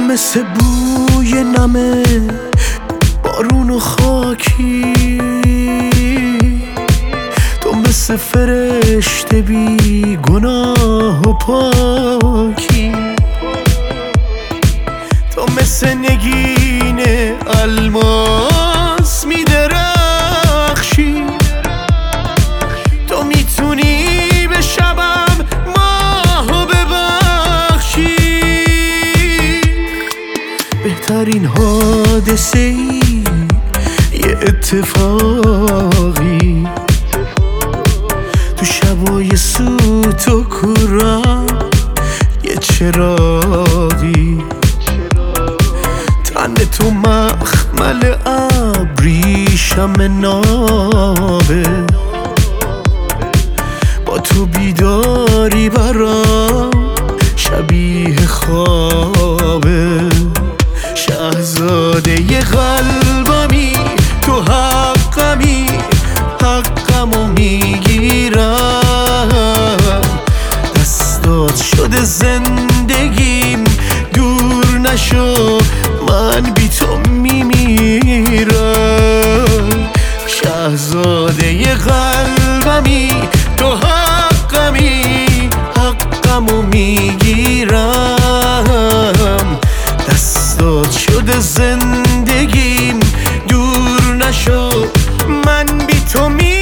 مثل بوی نمه بارون و خاکی، تو مثل فرشته بی گناه و پاکی، تو مثل نگین الماس میدرخشی، تو میتونی به شبم ماهو ببخشی. بهترین حادثه ای یه اتفاقی تو شبای سوت و کورم، یه چراغی تن تو مخمل ابریشم نابه، با تو بیداری برام شبیه خوابه. شاهزاده ی قلبمی تو حقمی، حقمو میگیرم، دستات شده زندگیم دور نشو من بی تو میمیرم. شاهزاده ی قلبمی تو حقمی، حقمو میگیرم، دستات شده زندگیم دور نشو من بی تو میمیرم.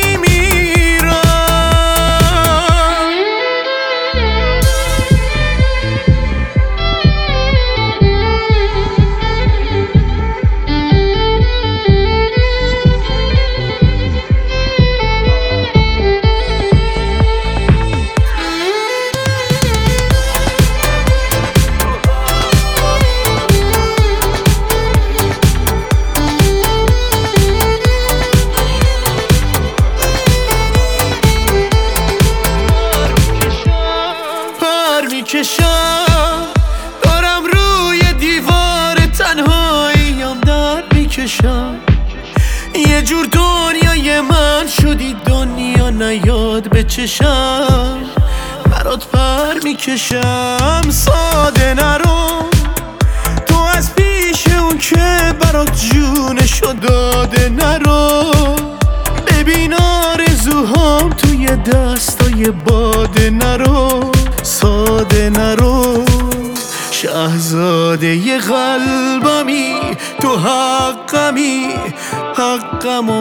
دارم روی دیوار تنهاییم در میکشم، یه جور دنیای من شدی دنیا نیاد به چشم، برات پر میکشم ساده نرو، تو از پیش اون که برات جونشو داده نرو، ببین آرزوهام توی دستای باده نرو، ساده نرو. شاهزاده ی قلبمی تو حقمی، حقمو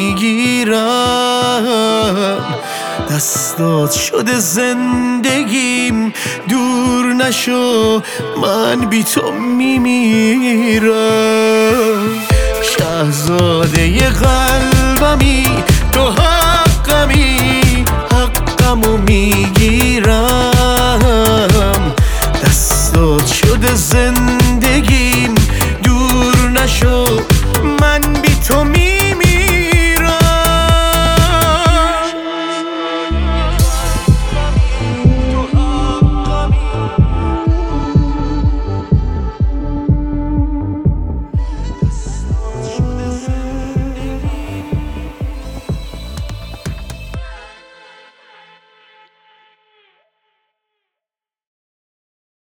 میگیرم، دستات شده زندگیم دور نشو من بی تو میمیرم. شاهزاده ی قلبمی تو حقمی، حقمو میگیرم، دستات شده زندگیم